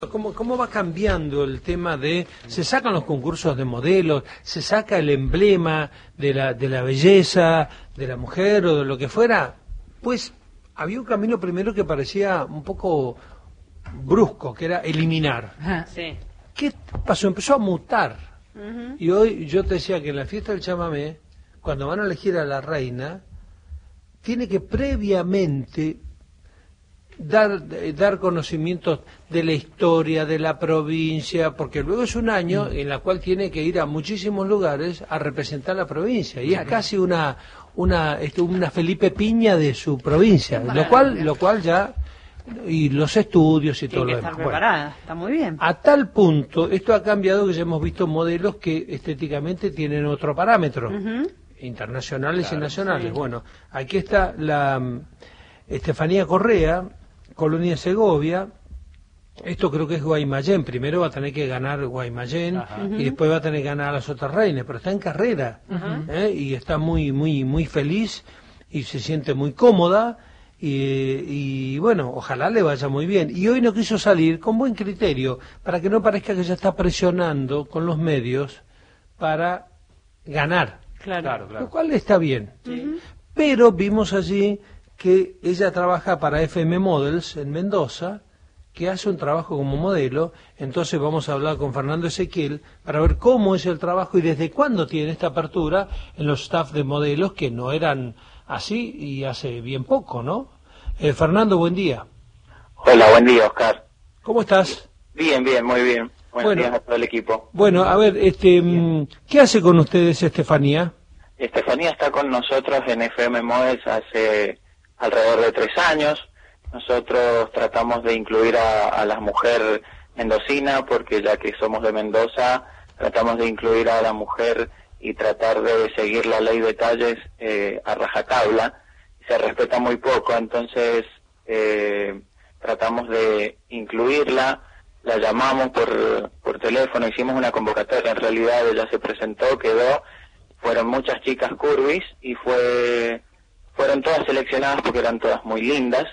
¿Cómo va cambiando el tema de, se sacan los concursos de modelos, se saca el emblema de la belleza, de la mujer o de lo que fuera? Pues había un camino primero que parecía un poco brusco, que era eliminar. Sí. ¿Qué pasó? Empezó a mutar. Y hoy yo te decía que en la fiesta del chamamé, cuando van a elegir a la reina, tiene que previamente dar conocimientos de la historia, de la provincia, porque luego es un año en la cual tiene que ir a muchísimos lugares a representar la provincia, y es casi una Felipe Piña de su provincia, lo cual ya, y los estudios y todo lo demás. Está preparada, está muy bien. A tal punto, esto ha cambiado que ya hemos visto modelos que estéticamente tienen otro parámetro, internacionales y nacionales. Sí. Bueno, aquí está la Estefanía Correa, Colonia Segovia. Esto creo que es Guaymallén. Primero va a tener que ganar Guaymallén y después va a tener que ganar a las otras reinas, pero está en carrera y está muy feliz y se siente muy cómoda y bueno, ojalá le vaya muy bien. Y hoy no quiso salir con buen criterio para que no parezca que ella está presionando con los medios para ganar. Claro. Lo cual está bien. Pero vimos allí que ella trabaja para FM Models en Mendoza, que hace un trabajo como modelo. Entonces vamos a hablar con Fernando Ezequiel para ver cómo es el trabajo y desde cuándo tiene esta apertura en los staff de modelos que no eran así y hace bien poco, ¿no? Fernando, buen día. Hola, buen día, Oscar. ¿Cómo estás? Bien, muy bien. Buenos días a todo el equipo. Bueno, a ver, ¿qué hace con ustedes Estefanía? Estefanía está con nosotros en FM Models hace alrededor de 3 años. Nosotros tratamos de incluir a la mujer mendocina, porque ya que somos de Mendoza, tratamos de incluir a la mujer y tratar de seguir la ley de talles a rajatabla. Se respeta muy poco, entonces tratamos de incluirla, la llamamos por teléfono, hicimos una convocatoria, en realidad ella se presentó, quedó, fueron muchas chicas curvis y fueron todas seleccionadas porque eran todas muy lindas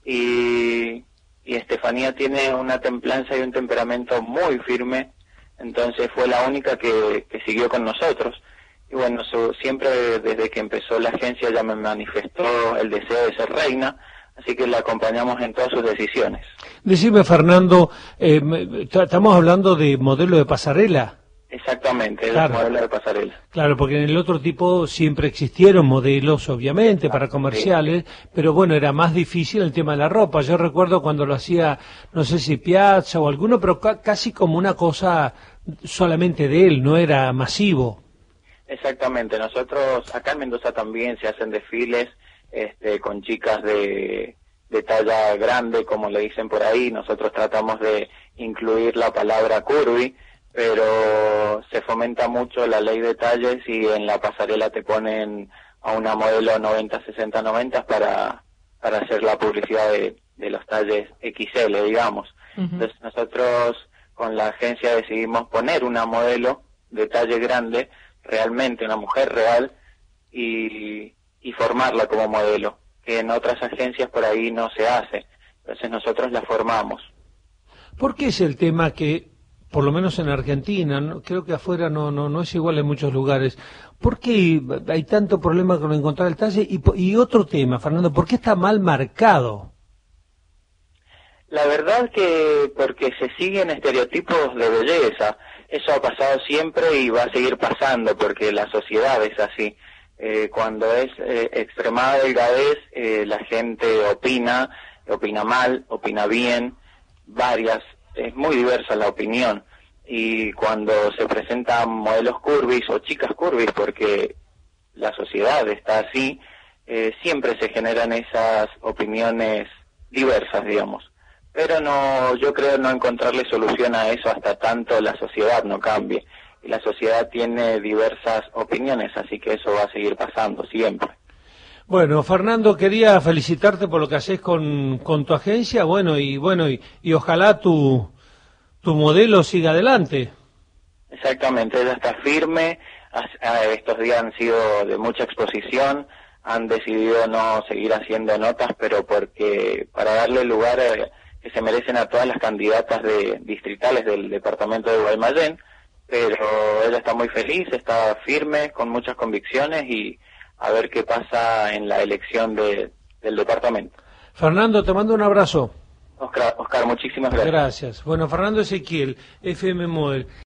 y Estefanía tiene una templanza y un temperamento muy firme, entonces fue la única que siguió con nosotros. Y bueno, siempre desde que empezó la agencia ya me manifestó el deseo de ser reina, así que la acompañamos en todas sus decisiones. Decime, Fernando, estamos hablando de modelo de pasarela. Exactamente, claro. El modelo de pasarela. Claro, porque en el otro tipo siempre existieron modelos, obviamente, para comerciales, pero bueno, era más difícil el tema de la ropa. Yo recuerdo cuando lo hacía, no sé si Piazza o alguno, pero casi como una cosa solamente de él, no era masivo. Exactamente, nosotros acá en Mendoza también se hacen desfiles con chicas de talla grande, como le dicen por ahí. Nosotros tratamos de incluir la palabra curvy, pero se fomenta mucho la ley de talles y en la pasarela te ponen a una modelo 90, 60, 90 para hacer la publicidad de los talles XL, digamos. Entonces nosotros con la agencia decidimos poner una modelo de talle grande, realmente una mujer real, y formarla como modelo, que en otras agencias por ahí no se hace. Entonces nosotros la formamos. ¿Por qué es el tema que, por lo menos en Argentina, creo que afuera no es igual en muchos lugares, por qué hay tanto problema con encontrar el talle? Y otro tema, Fernando, ¿por qué está mal marcado? La verdad que porque se siguen estereotipos de belleza. Eso ha pasado siempre y va a seguir pasando porque la sociedad es así. Cuando es extremada delgadez, la gente opina mal, opina bien, es muy diversa la opinión. Y cuando se presentan modelos curvis o chicas curvis, porque la sociedad está así, siempre se generan esas opiniones diversas, digamos. Pero yo creo no encontrarle solución a eso hasta tanto la sociedad no cambie. Y la sociedad tiene diversas opiniones, así que eso va a seguir pasando siempre. Bueno, Fernando, quería felicitarte por lo que haces con tu agencia, y ojalá tu modelo siga adelante. Exactamente, ella está firme, estos días han sido de mucha exposición, han decidido no seguir haciendo notas, pero porque para darle lugar que se merecen a todas las candidatas distritales del departamento de Guaymallén, pero ella está muy feliz, está firme, con muchas convicciones y a ver qué pasa en la elección del departamento. Fernando, te mando un abrazo. Oscar, muchísimas gracias. Gracias. Bueno, Fernando Ezequiel, FM Model.